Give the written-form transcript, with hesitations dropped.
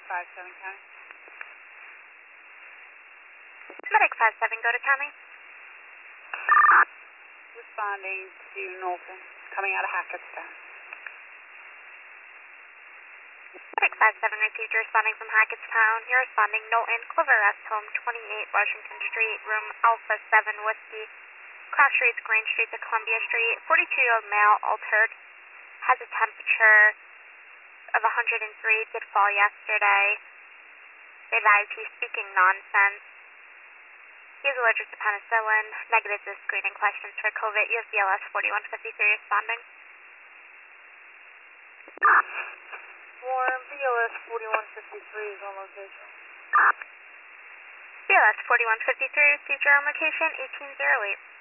57 County. Medic 57, go to County. Responding to Knowlton, coming out of Hackettstown. Medic 57 received, you're responding from Hackettstown. You're responding Knowlton, Clover Rest Home, 28 Washington Street, room Alpha 7 Whiskey. Cross Streets, Green Street to Columbia Street. 42-year-old male, altered, has a temperature of 103, did fall yesterday. They advise he's speaking nonsense. He is allergic to penicillin. Negative to screening questions for COVID. You have BLS 4153 responding. Warren, BLS 4153 is on location. BLS 4153 received your own location, 1808.